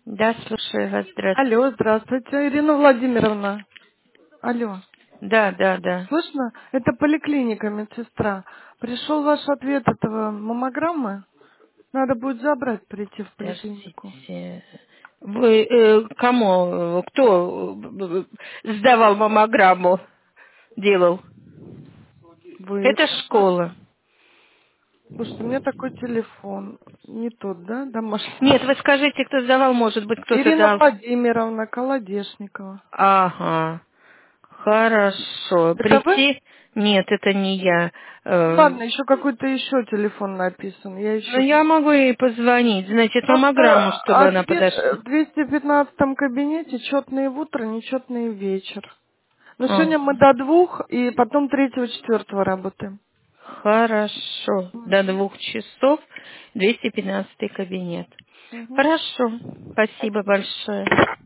Да, слушаю вас, здравствуйте. Алло, здравствуйте, Ирина Владимировна. Алло, Да, да, да. слышно? Это поликлиника, медсестра. Пришел ваш ответ этого маммограммы. Надо будет забрать, прийти в поликлинику. Подождите. Вы кому, кто сдавал маммограмму, делал? Вы. Это школа. Слушайте, у меня такой телефон. Не тот, да, домашний? Нет, вы скажите, кто сдавал, может быть, кто-то Ирина дал. Владимировна Колодешникова. Ага, хорошо. Это вы? Прийти? Нет, это не я. Ну ладно, еще какой-то еще телефон написан. Я Но еще. я могу ей позвонить, значит, маммограмму, Просто чтобы она ответ подошла. в 215 кабинете, четные в утро, нечетные в вечер. Но А. сегодня мы до 2 и потом 3-4 работаем. Хорошо. До Мгм. 2 часов 215 кабинет. Мгм. Хорошо. Спасибо большое.